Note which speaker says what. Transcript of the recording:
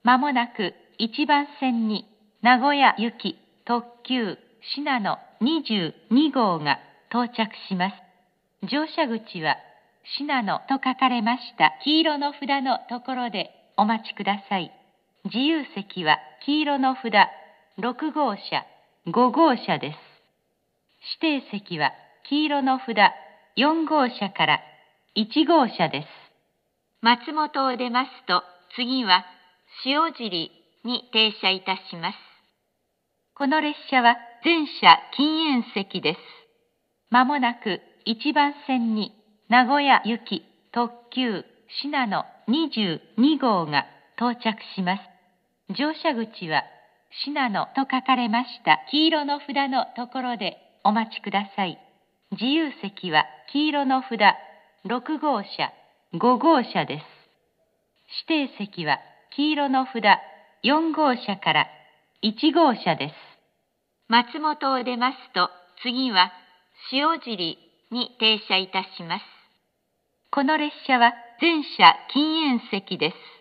Speaker 1: まもなく1番線に名古屋行き特急しなの22号が到着します。乗車口はしなのと書かれました黄色の札のところでお待ちください。自由席は黄色の札6号車、5号車です。指定席は黄色の札4号車から1号車です。松本を出ますと、次は塩尻に停車いたします。この列車は全車禁煙席です。まもなく1番線に名古屋行き特急しなの22号が到着します。乗車口はしなのと書かれました黄色の札のところでお待ちください。自由席は黄色の札6号車、5号車です。指定席は黄色の札4号車から1号車です。松本を出ますと、次は塩尻に停車いたします。この列車は全車禁煙席です。